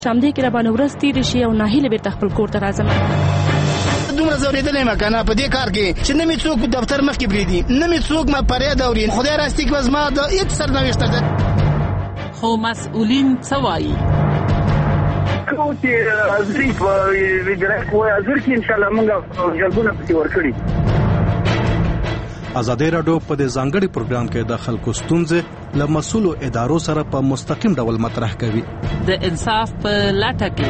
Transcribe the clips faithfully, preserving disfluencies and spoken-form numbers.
همدې کې را باندې ورځ تېرې شي او ناهیله بېرته خپل کور ته راځم. دومره ځورېدلی یم که نه په دې کار کې چې نه مې څوک دفتر مخکې پرېږدي، نه مې څوک ما فریاد اوري. خدای راستي کې به زما د هېڅ سرنوشته ده. خو مسؤلین څه وایي؟ کوم چې حاضري په وزارت کې وایي حاضر کې انشاءالله موږ جلبونه پسې ورکړي. ازادي راډیو په دې ځانګړي پروګرام کې د خلکو ستونزې له مسؤلو ادارو سره په مستقیم ډول مطرح کوي. د انصاف په لټه کې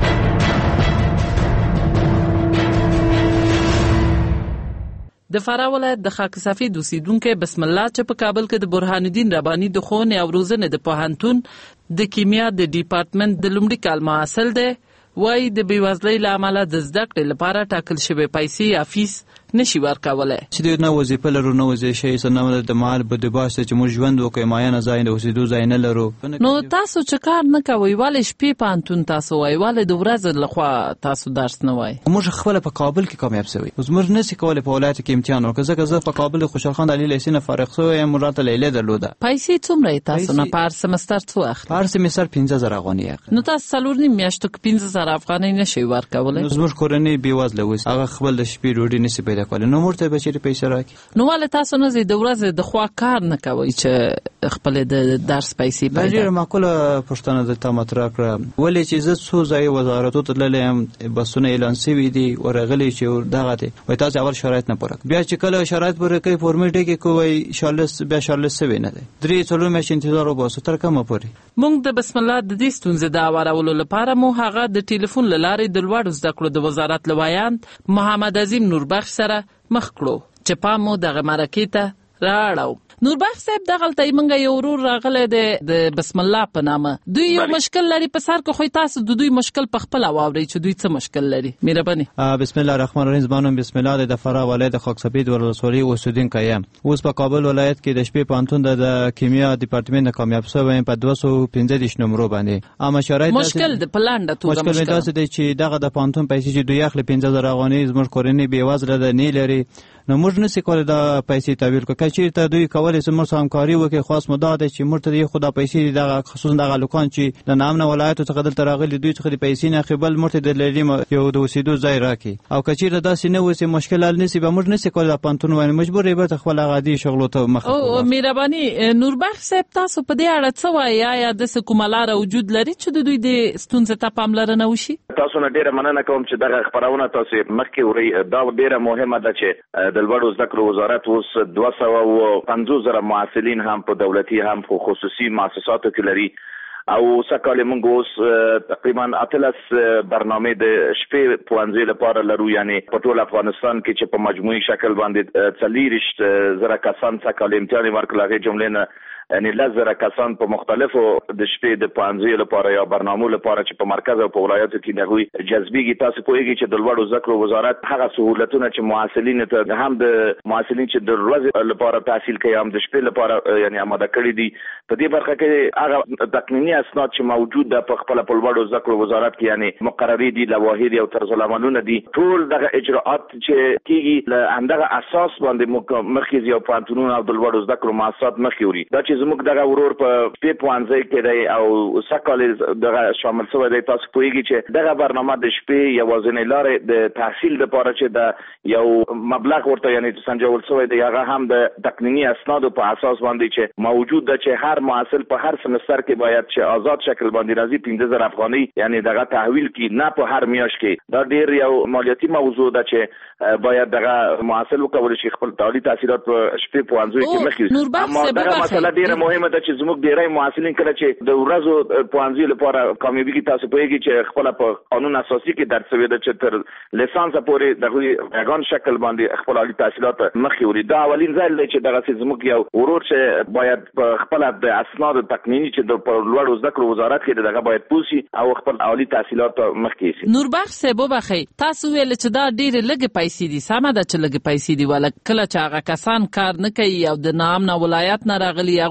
د فراه ولایت د خاک سفید اوسیدونکو بسم الله چې په کابل کې د برهان الدین رباني د ښوونې او روزنې د پوهنتون د کیمیا د ډیپارټمنټ د لومړي کال محصل دی، وایي د بېوزلۍ له امله د زده کړې لپاره ټاکل شوې پیسې یا فیس نشي ورکولی. چې نه وظیفه لرو، نه وظیفه شي، نه د مال بندوبست چې موږ ژوند وکړو، معینه ځای د اوسېدو ځای نه لرو. نو تاسو چې کار نه کوئ ولې شپې پوهنتون تاسو وایي، ولې د ورځې لخوا تاسو درس نه وایي؟ موږ خپله په کابل کې کامیاب شوي، اوس موږ نشي کولی په ولایت کې امتحان وکړو، ځکه زه په کابل خوشحال خان علي لیسې نه فارغ شوی یم، موږ راته لیلیه درلوده. پیسې څومره یې تاسو نه په هر سمستر څو اخلي؟ په هر سمستر پنځه زره افغانۍ اخلي. نو تاسو څلور نیم میاشتو کې پنځه زره افغانۍ نشئ ورکولی؟ نو زموږ کورنۍ بېوزله اوس، هغه خپل د شپې ډوډۍ نشي پیدا کولی، نو موږ ته به چېرې پیسې راکړي؟ نو ولې تاسو نه ځئ د ورځې د خوا کار نه کوئ چې خپلې د درس پیسې پیدا کړئ؟ ډېره معقوله پوښتنه درته مطرح کړه. ولې چې زه څو ځایه وزارتو ته تللی یم، بسونه اعلان شوي دي، ورغلي چې دغه دی وایي تاسو اول شرایط نه پوره کړئ، بیا چې کله شرایط پوره کوي فورمې ټکې کوي وایي شارلس بیا شارلس شوی نه دی، درې څلور میاشتې انتظار وباسو تر کومه پورې. موږ د بسم الله د دې ستونزې د هوارولو لپاره مو هغه د ټلیفون له لارې د لوړو زده کړو د وزارت له ویاند محمد عظیم نوربخش سره مخ کړو چې پام مو دغه مرکې ته راړو. نوربخش صاحب دغلته موږ یو ورور راغلی دی د بسم الله په نامه، دوی یو مشکل لري په سر کې، خو تاسو د دوی مشکل په خپل واورئ چې دوی څه مشکل لري. مهرباني. بسم الله الرحمن الرحیم. زما نوم بسم الله دی، د فراه ولایت د خاک سفید ولسوالۍ اوسیدونکی یم. اوس په کابل ولایت کې د شپې پوهنتون د کیمیا ډیپارټمنټ کامیاب شوی یم په دوه سوه پنځه دېرش نمرو باندې. اما شرایط مشکل د پلانډه توګه مشکل مې داسې دی چې دغه د پوهنتون پیسې چې دوی اخلي پنځه زره افغانۍ، زموږ کورنۍ بېوزله ده، نه لري، نو موږ نشو کولی دا پیسې تحویل کړو. که چېرته دوی کولی شي موږ سره همکاري وکړي، خاص مو دا دی چې موږ ته خو دا پیسې دغه خصوصا دغه هلکان چې د ناامنه ولایتو څخه دلته راغلي دوی څخه د پیسې نه اخلي، بل موږ ته د لیلیې یو د اوسېدو ځای راکړي. او که چېرته داسې نه وسي مشکل حل نه شي، به موږ نشو کولی دا پوهنتون ووایو، مجبور یې به خپل هغه عادي شغلو ته مخه کړو. او مهرباني نوربخش صاحب تاسو په دې اړه څه وایي؟ آیا داسې کومه لاره وجود لري چې د دوی د ستونزې ته پاملرنه وشي؟ تاسو نه ډېره مننه کوم چې دغه خپرونه تاسو مخکې وړئ. دا ډېره مهمه ده چې د لوړو زده کړو وزارت اوس دوه سوه او پنځوس زره محصلین هم په دولتي هم په خصوصي مؤسساتو کې لري، او سکهال موږ اوس تقریبا اتلس برنامه د شپې پوهنځي لپاره لرو، یعنی په ټول افغانستان کې چې په مجموعي شکل باندې څلېرویشت زره کسان سکهال امتحان ورکړل، هغې جملې نه یعنی لس زره کسان په مختلفو د شپې د پوهنځیو لپاره یا برنامو لپاره چې په مرکز او په ولایاتو کې هغوی جذبېږي. تاسو پوهېږئ چې د لوړو زده کړو وزارت هغه سهولتونه چې محصلینو ته هم د محصلین چې د ورځې لپاره تحصیل کوي هم د شپې لپاره یعنی آماده کړي دي. په دې برخه کې هغه تقنیني اسناد چې موجود ده په خپله په لوړو زده کړو وزارت کې یعنی مقررې دي، لواحې دي او طرزالعملونه دي، ټول دغه اجراءات چې کېږي له همدغه اساس باندې مخکې ځي او پوهنتونونه او د لوړو زده کړو مؤسسات مخکې وړي. دا چې زموږ دغه ورور په شپې پوهنځي کې دی او سږ دغه شامل شوی دی، تاسو پوهېږئ چې دغه برنامه د شپې یوازینۍ لارې د تحصیل لپاره چې د یو مبلغ ورته یعنی سنجول شوی دی، هغه هم د تقنیني اسنادو په اساس باندې چې موجود ده چې هر محصل په هر سمستر کې باید چې آزاد شکل باندې راځي پنځه زره افغانۍ یعنی دغه تحویل کړي، نه په هر میاشت کې. دا ډېر یو مالیاتي موضوع ده چې باید دغه محصل وکولی شي خپل تعلیمي تحصیلات په شپې پوهنځیو کې مخکې. اما دغه مسله ډېره مهمه ده چې زموږ ډېری محصلین کله چې د ورځو پوهنځیو لپاره کامیابېږي، تاسو پوهېږئ چې خپله په قانون اساسي کې درج شوې ده چې تر لیسانسه پورې د هغوی یګان شکل باندې خپل عالي تحصیلات مخکې وړي. دا اولین ځای دی چې دغسې زموږ یو ورور چې باید په خپله د اسنادو تقنیني چې د په لوړو زده کړو وزارت کې دغه باید پوه شي او خپل عالي تحصیلات مخکې یوسي. نوربخش صاحب وبخئ، تاسو ویل چې دا ډېرې لږې پیسې دي، سمه ده چې لږې پیسې دي، وله کله چې هغه کسان کار نه کوي او د ناامنه ولایت نه راغلي هغوی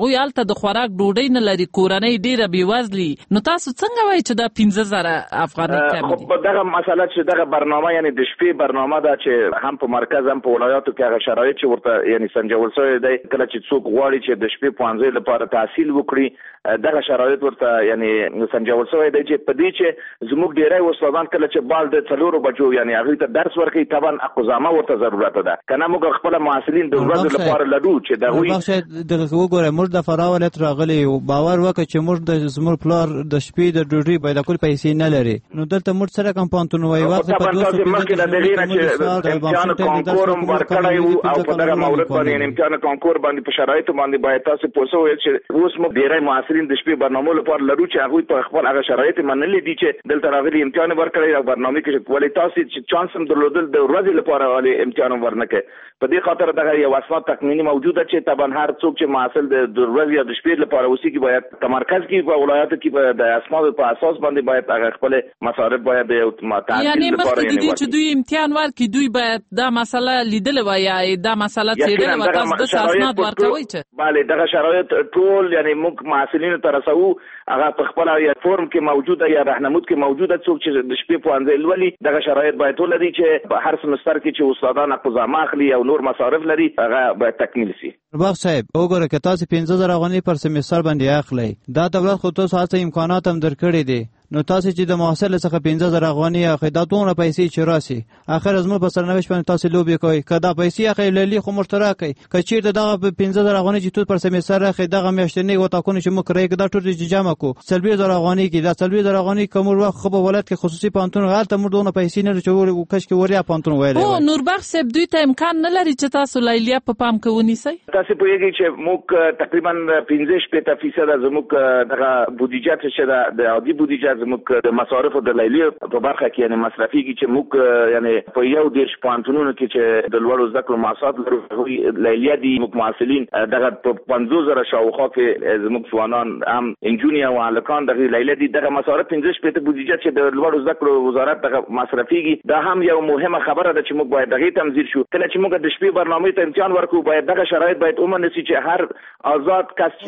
هغوی هلته د خوراک ډوډۍ نه لري، کورنۍ ډیره بېوزلي، نو تاسو څنګه وایي چې دا پنځه زره افغانۍ کم دي؟ خب دغه مسله چې دغه برنامه یعنی د شپې برنامه ده چې هم په مرکز هم په ولایاتو کې هغه شرایط چې ورته یعنی سنجول شوی دی، کله چې څوک غواړي چې د شپې پوهنځي لپاره تحصیل وکړي دغه شرایط ورته یعنی سنجول شوی دی چې په دې چې زموږ ډیری استادان کله چې بال د څلورو بجو یعنی هغوی ته درس ورکوي طبعا اقزامه ورته ضرورت ده، کنه موږ خپل محصلین د ورځې لپاره لرو چې د هغوی دغه وګوره موږ د فراه ولایت راغلي باور وکړه چې موږ د زموږ پلار د شپې د ډوډۍ پیدا کول پیسې نه لري، نو دلته موږ سره کوم پانتون وایي وخت په دوه سو مخکې د دغې نه چې امتحان کانکور هم ورکړی وو او په دغه مورد باندې امتحان کانکور باندې په شرایطو باندې باید تاسو پوه شئ چې اوس موږ ډېری محصلین د شپې برنامو لپاره لرو چې هغوی په خپل هغه شرایط منلي دي چې دلته راغلي امتحان ورکړی او برنامه کې ولې تاسو چې چانس هم درلودل د ورځې لپاره ولې امتحان ورنکړي، په دې خاطر دغه یو اسناد تقنینی موجوده چې طبعا هر څوک چې محصل د ورځې یا د شپې لپاره اوسېږي باید تمرکز کې په ولایاتو کې د اسناد په اساس باندې باید هغه خپل مصارف باید یو تحصیل یعنی لپاره مخکې دي چې دوی امتحان ورکړي دوی باید دا مسله لیدلې وای یا دا مسله څېړلې وای، تاسو د اسناد ورکوي چې بله دغه شرایط ټول یعنی موږ محصلینو ته رسوو، هغه په خپل یا فورم کې موجوده یا راهنمود کې موجوده، څوک چې د شپې پوهنځی لولي دغه شرایط باید ولري چې په هر سمستر کې چې استادان اقزامه اخلي او نور مصارف لري هغه باید تکمیل شي. رباغ صاحب وګوره که تاسو پنځه زره افغانۍ پر سمستر باندې اخلئ، دا دولت خو تاسو هڅه امکانات هم درکړي دي، نو تاسو چې د محصل څخه پنځه زره افغانۍ اخلئ دا دومره پیسې چې راسي اخر زموږ په سرنوشت باندې تاسو لوبې کوئ، که دا پیسې اخلئ لیلې خو موږ ته راکئ، که چېرته دغه پنځه زره افغانۍ چې تو پر سمستر اخلئ دغه میاشتنۍ وطاقونه چې موږ کرایه کې دا ټول چې جمع کړو څلوېښت زره افغانۍ کې دا څلوېښت زره افغانۍ که موږ وخت خو په ولایت کې خصوصي پوهنتون هلته موږ دونه پیسې نه لرو چې کشکې وړیا پوهنتون ویلی هو نوربخش صاحب دوی ته امکان نه لري چې تاسو لیلیه په پام کې ونیسئ؟ تاسو پوهېږئ چې موږ تقریبا پنځه شپېته فیصده زموږ دغه بودیجه چې ده د عادي بودیجه زموږ د مصارفو د لیلیې په برخه کې یعنې مصرفېږي چې موږ یعنې په یو دېرش پوهنتونونو کې چې د لوړو زده کړو محصلات لرو هغوی لیلیه دي، موږ محصلین دغه په پنځوس زره شاوخوا کې زموږ ځوانان هم نجونې او هلکان دغه لیلیه دي، دغه مصارف پنځه شپېته بودیجه چې د لوړو زده کړو وزارت دغه مصرفېږي دا هم یو مهمه خبره ده چې موږ باید دغې ته هم ځیر شو. کله چې موږ د شپې برنامې ته امتحان ورکړو باید دغه شرایط باید ومنل شي چې هر آزاد کس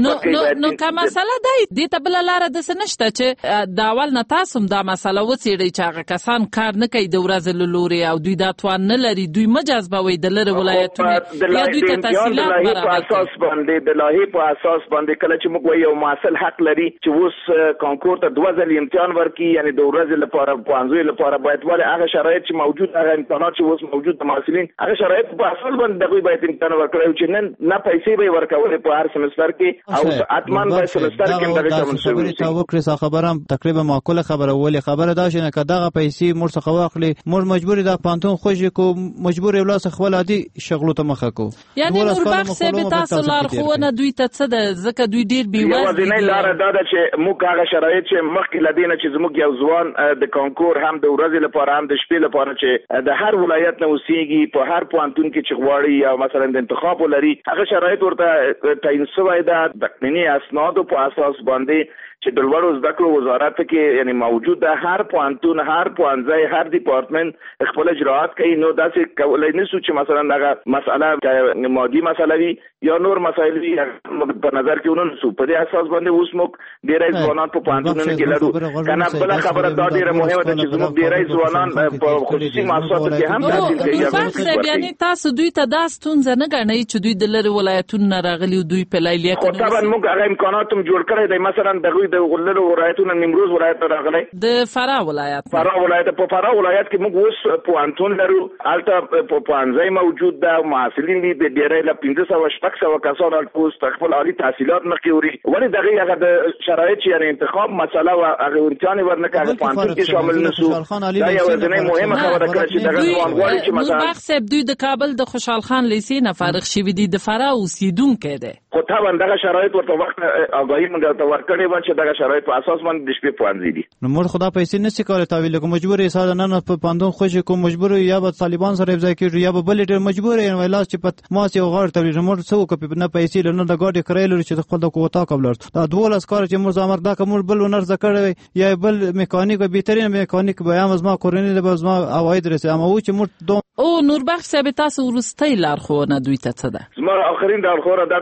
چې نو که مسله دی دې ته بله لاره داسې نشته چې د اول نه تاسو هم دا مسله وڅېړئ چې هغه کسان کار نه کوي د ورځې له لورې او دوی دا توان نه لري، دوی مه جذبوئ د لرې ولایتونو یا دوی ته تحصیلات برابر په اساس باندې د لایحې په اساس باندې کله چې موږ وایو یو محصل حق لري چې اوس کانکور ته دوه ځلې امتحان ورکړي یعنې د ورځې لپاره پوهنځیو لپاره باید ولې هغه شرایط چې موجود هغه امتحانات چې اوس موجود د محصلین هغه شرایط په اساس باندې دغوی باید امتحان ورکړی چې نن نه پیسې به یې ورکولې په هر سمستر کې او حتما باید سمستر کې هم دغه شامل شوي تا وکړې ستا خبره هم تقریبا معقوله خبره ولې خبره دا چې که دغه پیسې موږ څخه واخلي موږ مجبور یو د پوهنتون خوشې کړو، مجبور یو لاس خپل عادي شغلو ته مخه کړو. یعنې نوربخش صاحب تاسو لارښوونه دوی ته څه ده ځکه دوی ډېر بېوزله دي؟ یوازینۍ لاره دا ده چې موږ هغه شرایط چې مخکې له دې نه چې زموږ یو ځوان د کانکور هم د ورځې لپاره هم د شپې لپاره چې د هر ولایت نه اوسېږي په هر پوهنتون کې چې غواړي یا مثلا د انتخاب ولري هغه شرایط ورته تعیین شوی ده د تقنیني اسنادو په اساس باندې چې د لوړو زده کړو وزارت کې یعنی موجود ده، هر پوهنتون هر پوهنځی هر ډیپارټمنټ خپل اجراعات کوي، نو داسې کولی نه شو چې مثلا دغه مسله مادي مسله وي یا نور مسایل وي په نظر کې ونه نیسو. په دې اساس باندې اوس موږ ډېری ځوانان په پوهنتونونو کې لرو، که نه بله خبره دا ډېره مهمه ده چې زموږ ډېری ځوانان په خصوصي محصولاتو کې هم تحصیل کوي. نوربخش صاحب یعنې تاسو دوی ته دا ستونزه نه ګڼئ چې دوی د لرې ولایتونو نه راغلي او دوی په لیلیه خو طبعا موږ هغه امکانات هم جوړ کړی دی، مثلا دغوی د غللو ولایتونو نیمروز ولایت راغلی د فراه ولایت فراه ولایت په فراه ولایت کې موږ اوس پوهنتون لرو، هلته پوهنځی موجود ده، محصلین دي د ډېری له پنځه سوه شپږ سوه کسان هلته اوس خپل عالي تحصیلات مخکې وړي، ولې دغې هغه د شرایط چې یعنې انتخاب مسله وه هغې امتحان یې ورنکړه هغه پوهنتون کې شامل نه شو. دا یوازینۍ مهمه خبره کړه چې دغه ځوان غواړي چې مثلا نوربخش صاحب دوی د کابل د خوشحال خان لیسې نه فارغ شوي دي، د فراه اوسېدونکی دی، خو طبعا دغه شرایط ورته وخت آګاهي موږ ورته ورکړې وه چې دغه شرایط په اساس باندې د شپې پوهنځي دي. نو موږ خو دا پیسې نشي کولی تحویل کړو، مجبور یې ساده نن په پوهنتون خوشې کړو، مجبور یا به طالبان سره یو ځای کېږو یا به بلې ډېر مجبور یې ویلاس چې په ماس یو غاړه تولید موږ څه وکړو نه پیسې لرو نه د ګاډي کرایه لرو چې خپل د کوتا قبل دا دولس کار چې موږ زمر دا کوم بل ونر ذکر یا بل میکانیک و بهترین میکانیک به هم از ما کورنی به از ما اواید رسید اما او چې موږ او نوربخش صاحب تاسو ورستۍ لارښوونه دوی ته څه ده؟ زما آخرین لارښوونه دا ده چې موږ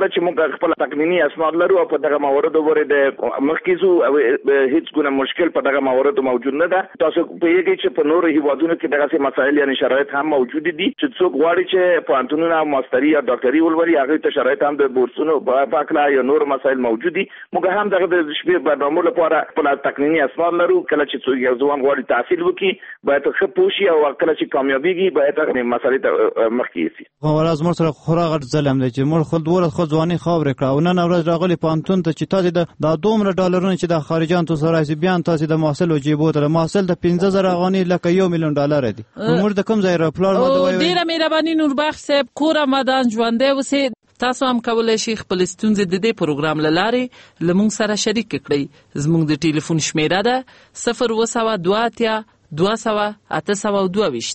د خپل تقنینی اسناد لرو او په دغه موردو باندې د مخکیزو هیڅ ګونه مشکل په دغه موردو موجود نه ده. تاسو په یوه کې چې په نورو هیوادونو کې دغه مسایل یعنی شرایط هم موجود دي چې څوک غواړي چې په انټونونه ماستری یا ډاکټري ولولي هغه ته شرایط هم د بورسونو په پاکلا یا نور مسایل موجود دي. موږ هم دغه د شپې برنامه لپاره خپل تقنینی اسناد لرو. کله چې څوک یو ځوان غواړي تحصیل وکړي باید ښه پوښي او کله چې کامیابیږي باید هغه مسایل ته مخکې شي. ولز مر سره خورا غټ ظلم دی چې مر خود ور خو ځواني خاور کړه او نن ورځ راغلی پانتون ته چې تاسو د دومره ډالرونو چې د خارجان تو سره سي بیان تاسو د محصول او جيبو ته محصول د پنځه زره افغاني لکه یو میلیون ډالر دی. موږ د کوم ځای را پلان مو دوی ډیره مهرباني نوربخش صاحب کور آمدان ژوندې اوسئ. تاسو هم کولای شئ خپل ستونزې د دې پروګرام له لارې له موږ سره شریک کړئ. زموږ د ټلیفون شمیره ده صفر اووه سوه دوه اتیا دوه سوه اته سوه دوه ویشت.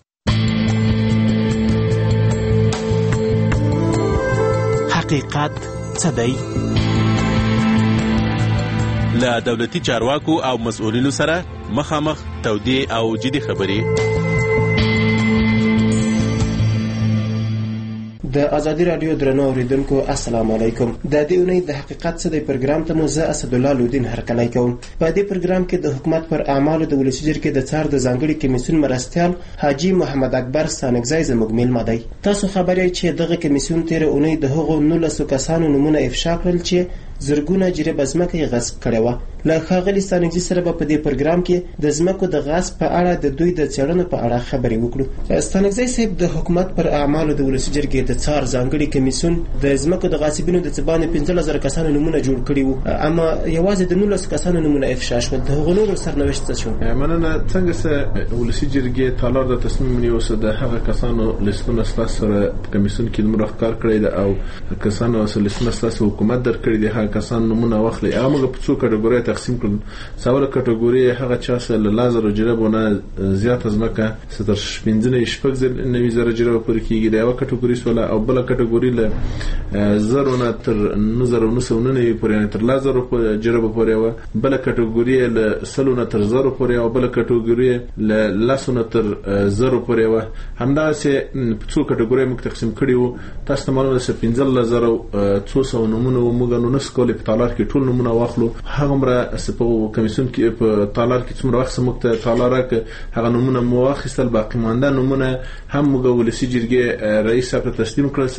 حقیقت څه دی؟ له دولتي چارواکو او مسؤلینو سره مخامخ تودې او جدي خبرې. د ازادي رادیو درنو اوریدونکو السلام علیکم. د دې اونۍ د حقیقت څه دی پروګرام ته مو زه اسد الله لودین هرکلی کوم. په دې پروګرام کې د حکومت پر اعمالو د ولسي جرګې د څار د ځانګړي کمیسیون مرستیال حاجی محمد اکبر ستانکزی زموږ میلمه دی. تاسو خبر یې چې دغه کمیسیون تیر اونۍ د هغو نولسو کسانو نومونه افشا کړل چې زرګونه جریبه ځمکه یې غصب کړې وه. له ښاغلي ستانکزي سره به په دې پروګرام کې د ځمکو د غصب په اړه د دوی د څېړنو په اړه خبرې وکړو. ستانکزي صاحب د حکومت پر اعمالو د ولسي جرګې د څار ځانګړي کمیسیون د ځمکو د غاصبینو د څه باندې پنځلس زره کسانو نومونه جوړ کړي وو، اما یوازې د نولسو کسانو نومونه افشا شول. د هغو نورو سرنوشت څه شو؟ مننه. څنګه چې ولسي جرګې تالار د تصمیم نیوسه د هغه کسانو لیستونه ستاسو سره په کمیسیون کې لمر ښکار کړی ده او کسانو اصل لیستونه ستاسو حکومت درکړي دي. هغه کسان نومونه واخلي. هغه موږ په څو کټګورۍ تقسیم کړل. څلور کټګورۍ هغه چا چې له لازر جربونه زیات ځمکه ستر شپږ شپږ نوي زره جربه پورې کیږي. دا یو کټګورۍ سول او بل کټګورۍ له زرو نه تر نه زره نه سو نه پورې تر لازر جربه پورې و. بل کټګورۍ له سلو نه تر زرو پورې او بل کټګورۍ له لاسو نه تر زرو پورې و. همدا سه په څو کټګورۍ موږ تقسیم کړی وو. تاسو ته معلومه ده پنځه زره څو سو نمونه موږ نو نس کولې په تالار کې ټول نمونه واخلو. هغه مره سپو کمیسیون کې په تالار کې څومره وخت موږ ته تالار کې هغه نمونه مو واخیستل. باقی مانده نمونه هم موږ ولسي جرګې رئیس صاحب تسلیم کړل.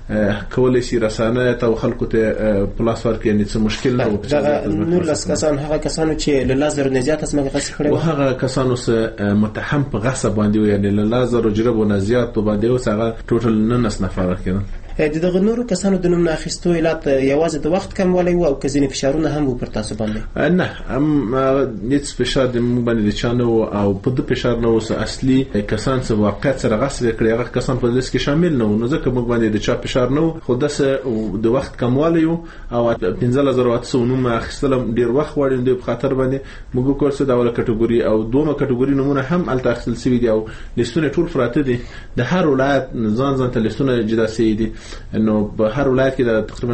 څه کولای شي رسانه ته خلکو ته پلاس ورکړي، یعنی څه مشکل نه و. دا نور لاس کسان هغه کسانو چې له لازر نه زیات اسمه غصب کړي او هغه کسانو سره متهم په غصب باندې، یعنی له لازر جرب نه زیات باندې او هغه ټوټل نه نس نفر کړي. د دغه نورو کسانو د نوم اخیستو علت یوازې د وخت کموالی و او که ځینې فشارونه هم و پر تاسو باندې؟ نه، هم هیڅ فشار د موږ باندې چا نه و او په د فشار نه و. اصلي کسان چې واقعیت سره غصب کړي هغه کسان په لیست کې شامل نه و، نو ځکه موږ باندې د چا فشار نه و. خو داسې د وخت کموالی و او پنځه زره اته سوه نوم اخیستل ډېر وخت غواړي. د په خاطر باندې موږ وکړ چې د اوله کټګوري او دومره کټګوري نومونه هم الته اخیستل شوي دي او لیستونه ټول پراته دي. د هر ولایت ځان ځان ته لیستونه جدا شوي دي. نو په هر ولایت کې تقریبا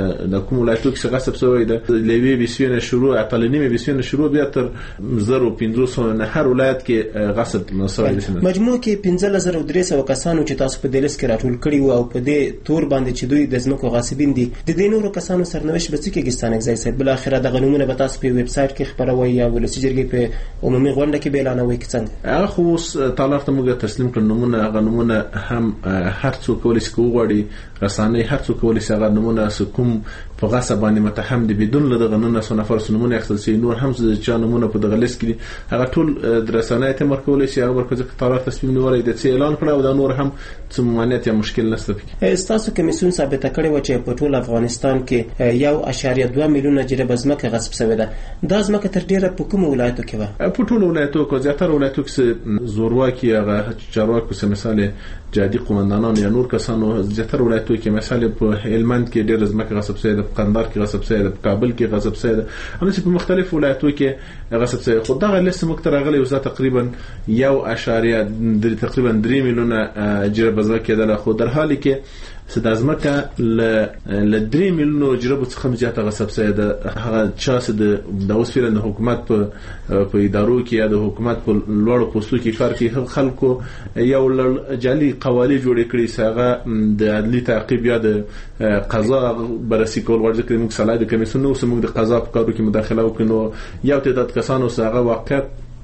د کوم ولایتو کې غصب شوی ده لوی بسیونه شروع اپلنیمه بسیونه شروع بیا تر زرو پنځوس نه هر ولایت کې غصب شوی ده. مجموع کې پنځه زره درې سوه کسانو چې تاسو په دلیس کې راټول کړي وو او په دې تور باندې چې دوی د ځمکو غاصبین دي، د دې نورو کسانو سرنوشت به څه کېږي؟ ستانکزی صاحب بل اخره دغه نومونه به تاسو په ویب سایټ کې خبروي یا ولسي جرګې په عمومي غونډه کې اعلانوي که څنګه؟ هغه خو تالار ته موږ تسلیم کړل نومونه. هغه نومونه هم هر څوک کولی شي وغواړي، رسانه هر څوک کولی شي هغه نومونه کوم په غصب باندې متهم دي بدون له دغه نه څو نفر نومونه اخیستل شي. نور هم چې نومونه په دغه لیست کې هغه ټول د رسانه ته مرکول شي. هغه مرکز تالار تصمیم نیولای د څه اعلان کړو او دا نور هم څه ممانعت یا مشکل نشته. تاسو کمیسیون ثابت کړی و چې په ټول افغانستان کې یو اشاریه دوه میلیونه جریبه ځمکه غصب شوې ده. دا ځمکه تر ډیره په کوم ولایتو کې و؟ په ټول ولایتو کې، زیاتره ولایتو کې زورواکي هغه چارواکو سره مثال جادي قومندانان یا نور کسانو، زیاتره ولایتو کې مثال په هلمند کې ډېر ځمکه غصب شوې ده، په قندهار کې غصب شوې ده، په کابل کې غصب شوې ده، همداسې په مختلفو ولایتو کې غصب شوې. خو دغه لیست موږ ته راغلی وو تقریبا یو اشاریه تقریبا درې میلیونه جریبه ځمکه ده. خو در حالی کې سدا ځمکه ل درې میلیونو جریبو څخه زیاته غصب شوې ده. هغه چا چې د اوس فعلا د حکومت په په ادارو کې یا د حکومت په لوړو پوستو کې کار کوي خلکو یو جعلي قوالی جوړ کړي چې هغه د عدلي تعقیب یا د قضا بررسي کول غواړي چې موږ صلاح د کمیسیون نو سموږ د قضا په کارو کې مداخله وکړو یو تعداد کسانو سره واقعیت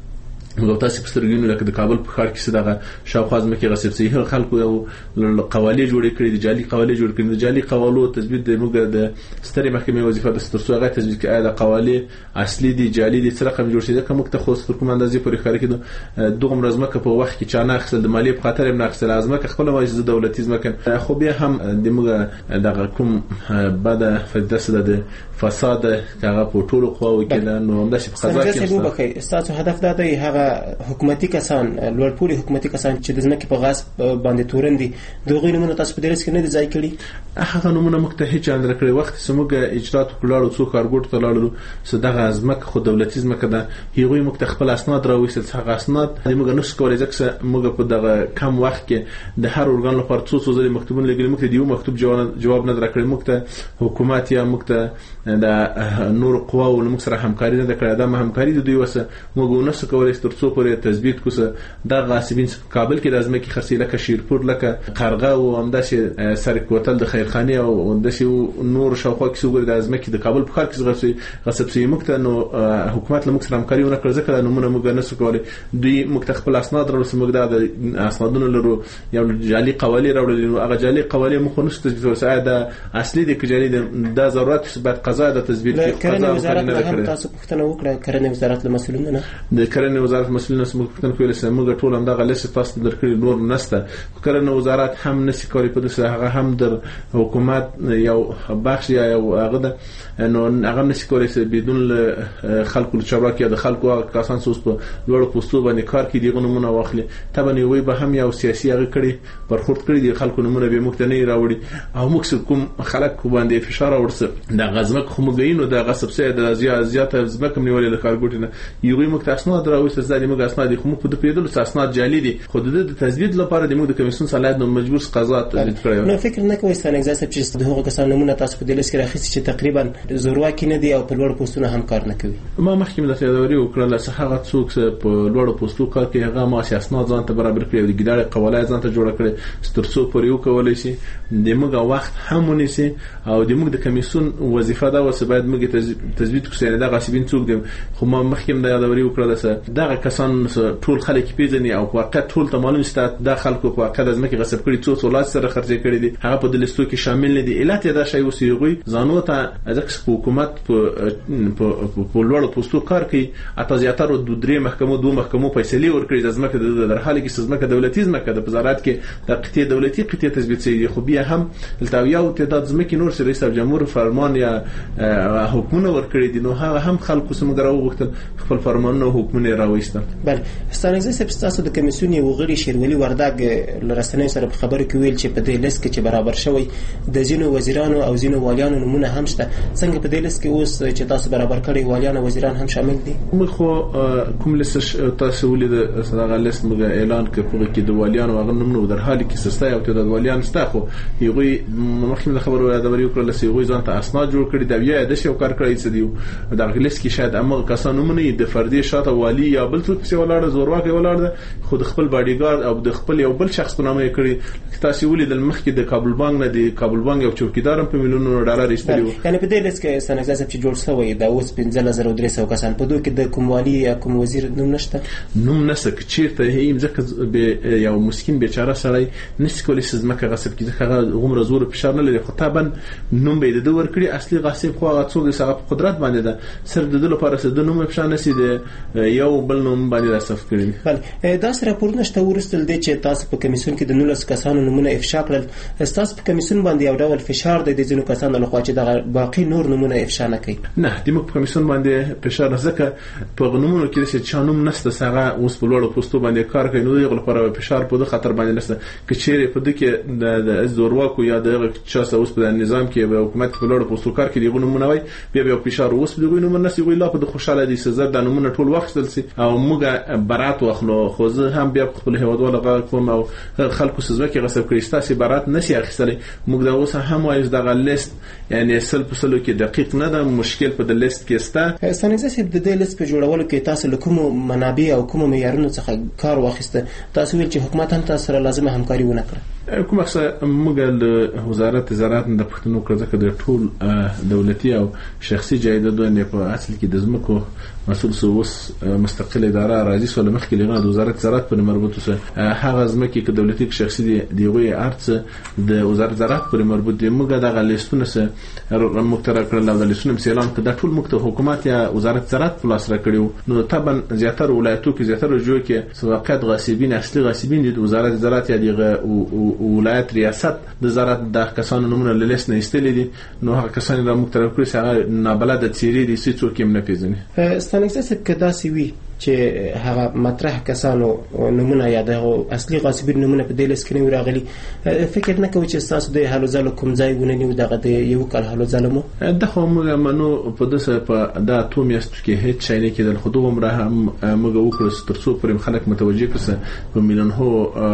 نو تاسو په سترګینو لکه د کابل په ښار کې صدغه شاوخوا ځمکې غصب سي خلکو یو قوالې جوړې کړې دي جعلي قوالې جوړ کړې دي جعلي قوالو تثبیت د موږ د سترې محکمې وظیفه د سترسو هغه تثبیت کې د قوالې اصلي دي جعلي دي څه رقم جوړ شي دا کوم ته خو پر کوم اندازې پورې خاري کېدو دوغم رزمکه په وخت کې چانه خپل د مالی په خاطر نه خپل ازمکه خپل واجب دولتي ځمکه خو بیا هم د موږ دغه کوم بعد فدسه د فساد هغه په ټولو قواو کې نو هم د قضا کې تاسو هدف دا دی هغه حکومتي کسان لوړپوړي حکومتي کسان چې د ځمکې په غصب باندې تورندي دغه نمونه تاسو په دې کې نه دي ځای کړی هغه نمونه مکتهي چاندر کړی وخت سموږ اجرات کولو څو کارګوټ ته لاړو صدغه ځمکه خو دولتي ځمکه ده هغوی مکتخپل اسناد راوېستل څنګه اسناد موږ نو سکولای ځکه موږ په دغه کم وخت کې د هر ارګان لپاره څو څو ځلې مکتوبونه لګل موږ ته یو مکتوب جواب نه درکړی موږ ته حکومت یا موږ ته د نور قواو موږ سره همکاري نه کړې دا همکاري د دوی وسه موږ نو سکولای ترڅو پورې تثبیت کوسه دا غاصبین کابل کې د ځمکې خرڅي لکه شیرپور لکه قرغه او همداسې سر کوتل د خیرخانه او همداسې نور شاوخوا کې څوګر د ځمکې د کابل په خار کې غصب غصب سي موږ ته نو حکومت له موږ سره همکاري ونه کړ ځکه نو موږ نه سکولای دوی موږ ته خپل اسناد راوړل موږ د اسنادونو لرو یو جعلي قوالې راوړل نو هغه جعلي قوالې مخ نشته چې وسایل د اصلي د کجالي د ضرورت ثبات قضا د تثبیت کې قضا وزارت هم تاسو پوښتنه وکړه کرنې وزارت له مسؤلینو نه د کرنې وزارت مسؤلینو سم پوښتنه کوله چې موږ ټول هم دغه لیست تاسو درکړي نور نسته کرنې وزارت هم نسی کوي په دغه هغه هم در حکومت یو بخش یا یو هغه ده نو هغه نسی کوي چې بدون خلکو چارواکي د خلکو کسان سوس په لوړ پوسټو باندې کار کوي دغه نمونه واخلي تبني وي به هم یو سیاسي هغه کړي پر خورت کړي د خلکو نمونه به مختنی راوړي او موږ کوم خلک باندې فشار ورسره د غزمک خو موږ د غصب سي د زیات زمکه نیولې د کارګوټ نه یوې موږ تاسو نه دراوي چې زادي موږ اسناد خو موږ په پیدل اسناد جعلي دي خو د تثبیت لپاره د موږ د کمیسیون صلاحیت نو مجبور قضا تثبیت کړو نو فکر نه کوي ستنه اجازه چې د هغو کسانو نمونه تاسو په دلیس کې راخصي چې تقریبا زورواکي نه دي او په لوړ پوسټونو هم کار نه کوي ما مخکې د تیوري وکړل چې هغه څوک په لوړ پوسټو کار کوي هغه ما اسناد ځان ته برابر کړی د ګډاړي قواله ځان ته جوړ کړی سترڅو پر یو کولای شي د موږ وخت هم ونیسي او د موږ د کمیسیون وظیفه دا وسه باید موږ تثبیت کوو دا غصبین څوک دي خو ما مخکې د یادوري وکړل چې دا کسان ټول خلک پیژني او واقعا ټول ته معلوم ستات د خلکو په واقع د ځمکې غصب کړي څو څو لاس سره خرڅ کړي دي هغه په دلستو کې شامل نه دي علت دا شی وسیږي ځانو ته ځکه حکومت په په لوړ پوسټو کار کوي اته زیاتره د درې محکمو دوه محکمو فیصله ورکړي د ځمکې د درحاله کې ځمکه دولتي ځمکه د وزارت کې د قطعه دولتي قطعه تثبیت شي خو بیا هم التاویه او تعداد ځمکې نور سره رئیس جمهور فرمان یا حکومت ورکړي دي نو هغه هم خلکو سم غراو وغوښتل خپل فرمانونه حکومت راوېستل بله ستانګزه سپستاسو د کمیسیون یو غړي شیرولی ورداګ لرسنۍ سره په خبرو کې ویل چې په دې لیست کې چې برابر شوی د ځینو وزیرانو او ځینو والیانو نمونه هم شته څنګه په دې لیست کې اوس چې تاسو برابر کړی والیان او وزیران هم شامل دي موږ خو کوم لیست تاسو ولید صدغه لیست موږ اعلان کړ په کې د والیانو هغه نمونه در حال کې سستا او تعداد والیان شته خو یوه مخکې خبرو یادوري وکړل چې یوه ځان ته اسناد جوړ کړی دا بیا د شو کار کړی چې دی دا لیست کې شاید امر کسانو منه د فردي شاته والی یا بل څه څه ولاړ زورواکي ولاړ خود خپل باډي ګارد او د خپل یو بل شخص په نامه کړی تاسو ولید د مخکې د کابل بانک نه د کابل بانک یو چوکیدار په میلیونونو ډالر ایستلی یعنی په دې لیست کې سنګزه چې جوړ شوی دا اوس پنځه زره درې سوه کسان په دوی کې د کوم والی یا کوم وزیر نوم نشته نوم نشته چیرته هیم ځکه به یو مسکین بیچاره سړی نشي کولی چې ځمکه غصب کړي هغه عمر زور فشار نه لري خو طبعا نوم به د ورکړي اصلي غصب خو هغه څوک چې په قدرت باندې ده سر د دلو لپاره د نوم فشار نشي د یو بل نوم باندې راصف کړي بله دا سره پورنه شته ورستل دي چې تاسو په کمیسیون کې د نولس کسانو نمونه افشا کړل تاسو په کمیسیون باندې یو ډول فشار د دې ځینو کسانو لخوا چې د باقي نور نمونه افشا نه کوي نه د موږ په کمیسیون باندې فشار ځکه په نمونه کې چې چانوم نشته څنګه اوس په لوړو پوسټو باندې کار کوي نو یو لپاره فشار په خطر باندې نشته کچېره په دې کې د زورواکو یا د چاسه اوس په نظام کې به حکومت په لوړو پوسټو کار کوي دغه نمونه وای بیا بیا فشار اوس دغه نمونه نشي ویلا په خوشاله دي سزا د نمونه ټول وخت دلسي او موږ برات واخلو خو زه هم بیا خپل هیوادوالو غږ کوم او خلکو سزا کې غصب کړي تاسو برات نشي اخیستلی موږ دا اوس هم وایو دغه لیست یعنی سل په سلو کې دقیق نه ده مشکل په د لیست کې سته ستانګزه سي د دې لیست په جوړولو کې تاسو له کوم منابع او کوم معیارونو څخه کار واخیسته تاسو ویل چې حکومت هم تاسو سره لازمه همکاري ونه کړه کوم څه موږ د وزارت زراعت د پښتنو کړه د ټول دولتي او شخصي جایدادونه په اصل کې د ځمکو مسؤل سوس مستقله اداره راځي سول مخکې لغه د وزارت زراعت په مربوط سه هغه ځمکې کې دولتي شخصي دی دیغه ارڅ د وزارت زراعت په مربوط دی موږ د غلیستونه سه مختار کړل د لیستونه مثالان کې د ټول مکتب حکومت یا وزارت زراعت په لاس را کړیو نو طبعا زیاتره ولایتو کې زیاتره جو کې سواقات غاصبین اصلي غاصبین د وزارت زراعت یا د ولایت ریاست د زراعت د کسانو نمونه لیست نه استلې دي نو هغه کسان را مختار کړی چې نابلد تیری دي چې څوک هم نه پیژني ستانګسه کدا سی وی چې هغه مطرح کسانو نمونه یا د اصلي غاصبین نمونه په دلیس کې نه راغلي فکر نه کوي چې تاسو د حلو زالو کوم ځای ونیو دغه د یو کال حلو زالمو د خو منو په دسه په دا تو میاست کې هیڅ شي نه کېدل خو دوه مره هم موږ وکړو ترڅو پرم خلک متوجه کړي په میلان هو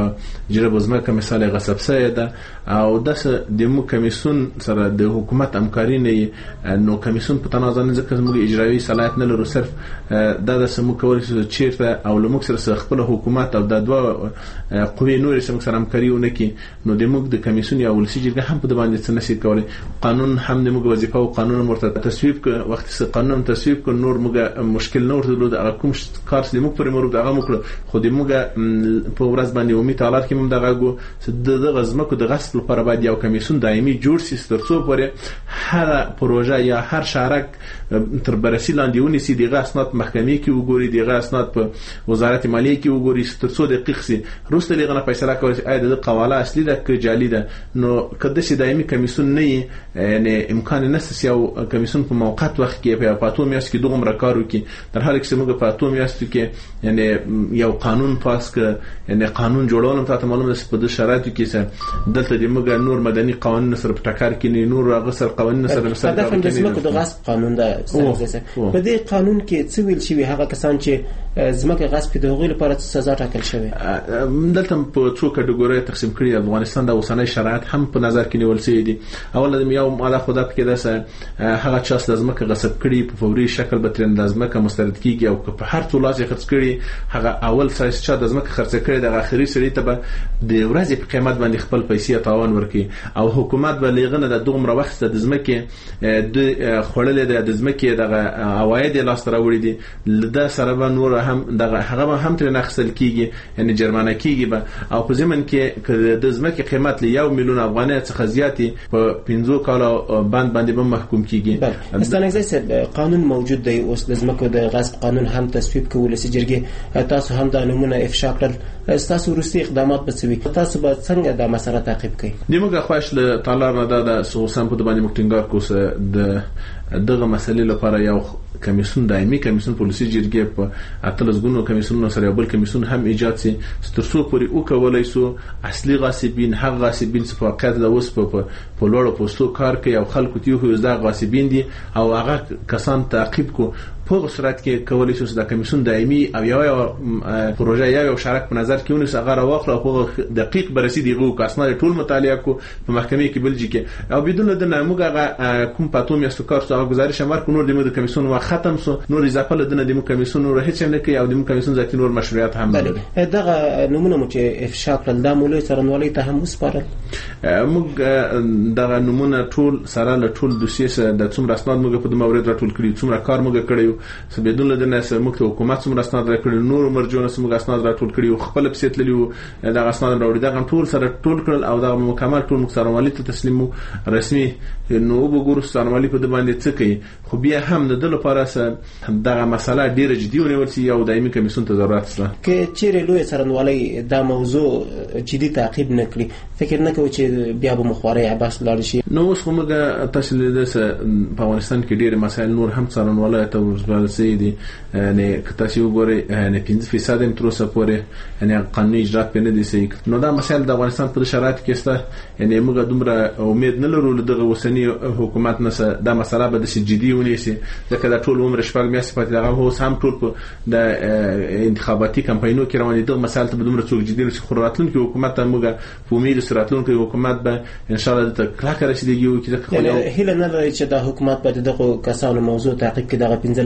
جره بزمه کوم مثال غصب سي ده او دسه د مو کمیسون سره د حکومت همکاري نه نو کمیسون په تناظر ځکه موږ اجرایی صلاحیت نه لرو صرف دا د سمو چیرته او لموږ سره خپل حکومت او د دوه قوی نور سره سره همکاري ونکي نو د موږ د کمیسون یا ولسی جرګه هم په باندې څه نشي کولای قانون هم د موږ وظیفه او قانون مرتب تصویب ک وخت سره قانون تصویب ک نور موږ مشکل نه ورته د کوم کار چې موږ پر مرو دغه موږ خو د موږ په ورځ باندې امید تعالی کې موږ دغه ګو د غزمه کو د غسل لپاره باید یو کمیسون دایمي جوړ شي ترڅو پورې هر پروژه یا هر شارک تر بررسي لاندې ونیسي د غسنات محکمې کې وګوري د غسنات په وزارت مالیه کې وګوري ترڅو د قیقسي روسته لغنه فیصله کوي اې د قواله اصلي ده ک جالي ده نو کده چې دایمي کمیسون نه یعنی امکان نسس یو کمیسون په موقت وخت کې په پاتو میاس کې دوه مرکارو کې در حال کې موږ په پاتو میاس کې یعنی یو قانون پاس ک یعنی قانون جوړول ته معلومه ده په د شرایطو کې دلته د موږ نور مدني قوانین سره په ټکر کې نور غسر قوانین سره سره هدف د زمکو د غصب قانون ده په دې قانون کې څه ویل شوی هغه کسان چې زمکه غصب د هغوی لپاره سزا ټاکل شوی دلته په څو کټګوري تقسیم کړي افغانستان د اوسنۍ شرایط هم په نظر کې نیول شوی دي اول د یو ماده خدا په کې ده هغه چا چې زمکه غصب کړي په فوري شکل به ترند زمکه مسترد کیږي او په هر څو لاس خرڅ کړي هغه اول څه چې د زمکه خرڅ کړي د اخري سړي ته د ورځې په قیمت باندې خپل پیسې تاوان ورکړي او حکومت به لغنه د دومره وخت د زمکه د خړلې د زمکه د عواید لاس راوړي دي د سره نور هم دغه هغه هم تر نخسل کیږي یعنی جرمانه کیږي به او په زمن کې د زمکه قیمت ل یو میلیون افغانۍ څخه زیاتی په پنځو کالو بند باندې به محکوم کیږي استانګزي قانون موجود دی اوس د زمکه د غصب قانون هم تصویب کول سي جرګه تاسو هم د نمونه افشا کړل تاسو وروستي اقدامات به سوي تاسو به څنګه د مسله تعقیب کړئ دموږ خوښ له تعالی نه د سوسم په باندې مکټینګار کوسه د دغه مسلې لپاره یو کمیسون دایمي کمیسون پالیسي جرګې په اتلس غونو کمیسونونو سره یو بل کمیسون هم ایجاد سي سترسو پوري او کولای سو اصلي غاصبین حق غاصبین په واقعیت د اوس په په لوړو پوسټو کار کوي او خلکو ته یو ځای غاصبین دي او هغه کسان تعقیب کو په صورت کې کولای شو د کمیسون دایمي او یو پروژه یا یو شارک په نظر کې ونیس هغه راوخله او دقیق بررسي دیغه کاسنه ټول مطالعه کو په محکمې کې بلجیکه او بدون د ناموګه کوم پاتوم یا سکار څو گزارش امر کو نور د کمیسون وا ختم سو نور اضافه لدنه د کمیسون نور هیڅ نه کوي او د کمیسون ځکه نور مشروعیت هم بله دغه نمونه مو چې افشا کړل د مولوی څرنوالي ته هم وسپارل موږ دغه نمونه ټول سره له ټول دوسیه سره د څومره اسناد موږ په د مورید راټول کړی څومره کار موږ کړیو سبیدون لدنه سره موږ حکومت څومره اسناد راکړل نور مرجونه سره اسناد راټول کړیو خپل په تللیو دغه اسناد راوړي دغه ټول سره ټول کړل او دغه مکمل ټول مکسرمالي ته تسلیمو رسمي نو وګورو ستانمالي په د باندې څه کوي خو بیا هم د دل لپاره سره دغه مسله ډیره جدي ونیول شي او دایمي کمیسون ته ضرورت شته کې چیرې لوی څرنوالي دا موضوع جدي تعقیب نکړي فکر نه کوي چې بیا به مخوري عباس لاړ شي نو اوس موږ تاسو له په افغانستان کې ډیره مسایل نور هم څرنوالي ته ورسول سي دي یعنی کتاسي وګوري یعنی پنځه فیصد هم تر اوسه پورې یعنی قانوني اجرات پنه دي سي نو دا مسایل د افغانستان په شرایط کې سته یعنی موږ دومره امید نه لرو دغه وسنی حکومت نه دا مسله به د جدي ونیسي ځکه دا ټول عمر شپږ میاشتې پاتې دغه هو سم ټول د انتخاباتي کمپاینونو کې روان دي دغه مسایل ته به دومره څوک جدي نشي خو راتلونکي حکومت ته موږ په امید سره راتلونکي حکومت به ان شاء الله د کلاکه رسیدګي وکړي یعنی هله نه لري چې دا حکومت به دغه کسانو موضوع تعقیب کړي دغه پنځه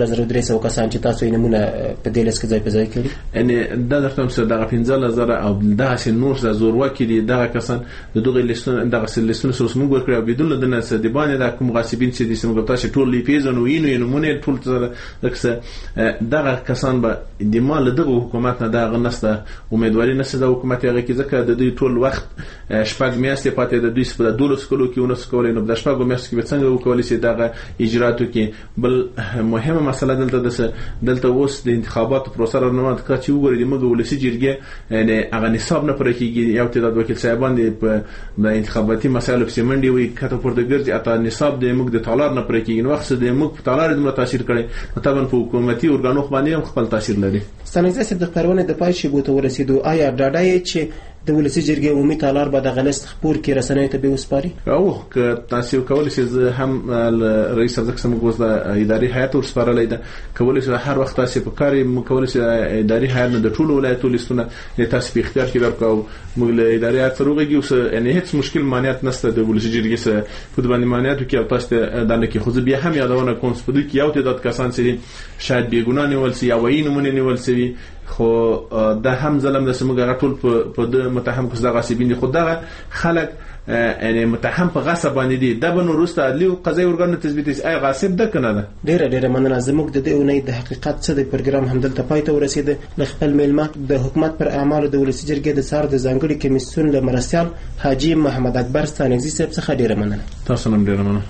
پنځلس زره درې سوه کسان چې تاسو یې نومونه په دې لیست کې ځای په ځای کړي، یعنې دا درته چې دغه پنځلس زره او دغسې نور د زورواکي دي دغه کسان د دغه لیستونه دغسې لیستونه سره موږ ورکړي او بدون له دنه څه د باندې د کوم غاصبین چې دي موږ تاسو ټول یې پیژنو وینو یې نومونه ټول سره دغه کسان به د مال دغه حکومت نه دغه نسته امیدواري نسته د حکومت هغه کې ځکه د دوی ټول وخت شپږ میاشتې پاتې د دوی په دولس کلو کې ونس کولای نو د شپږ میاشتې کې څنګه وکولای شي دغه اجراتو کې. بل مهمه مسله دلته د دلته اوس د انتخاباتو پروسه روانه ده چې وګورئ د موږ ولسی جرګه یعنی هغه نصاب نه پرې کېږي، یو تعداد وکیل صاحبان دي په انتخاباتي مسایلو کې منډي وي کته پر د ګرځي اته نصاب د موږ د تالار نه پرې کېږي، نو وخت د موږ په تالار د تاثیر کړي طبعا په حکومتي ارګانو باندې هم خپل تاثیر لري. ستانګزه صاحب د خبرونه د پای شی بوته ورسېدو، آیا ډاډای چې د ولسی جرګې عمومي تالار به د غلست خبر کې رسنۍ ته به وسپاري؟ او که تاسو کولای شئ هم رئیس افزر سم غوښ د اداري هیئت ورسپارلې ده، کولای شئ هر وخت تاسو په کار مکولای شئ اداري هیئت نه د ټولو ولایتو لیستونه تاسو په اختیار کې درکاو موږ له اداري هیئت سره وګورئ او یعنی هیڅ مشکل مانعت نشته د ولسی جرګې سره په باندې مانعت کې او تاسو د نه کې خو بیا هم یادونه کوم چې د یو تعداد کسان چې شاید بیګونه نیول سي یا وایي نمونه نیول سي خو دا هم ظلم د سمګه ټول په د متهم کس دغه سیبین خو دغه خلک یعنی متهم په غصب باندې دي د بنو روسته عدلی او قضایي ارګان تثبیت ای غاصب ده کنه ده. ډیره ډیره مننه. زموږ د دې اونۍ د حقیقت څه د پروګرام همدلته پای ته ورسېد. ل خپل میلمه د حکومت پر اعمالو د ولسی جرګې د څار د ځانګړي کمیسیون له مرستیال حاجی محمد اکبر ستانګزي صاحب څخه ډیره مننه. تاسو هم ډیره مننه.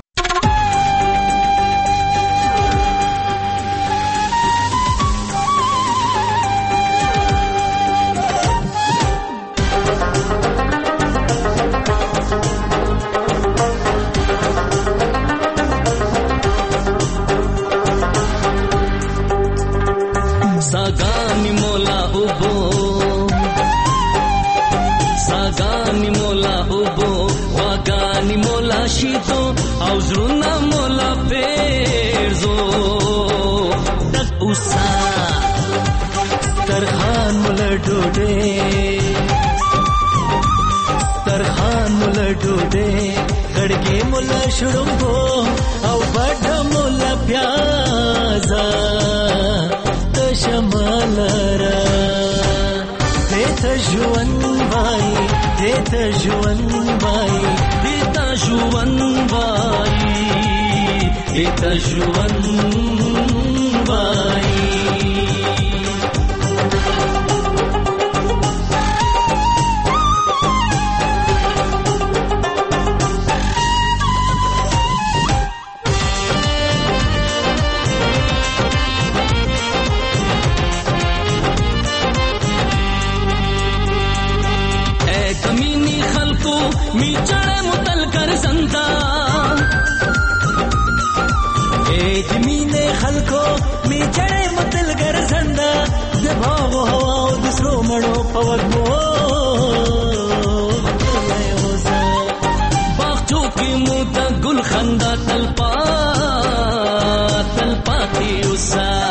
गल खंदा तलपा तलपाती उसा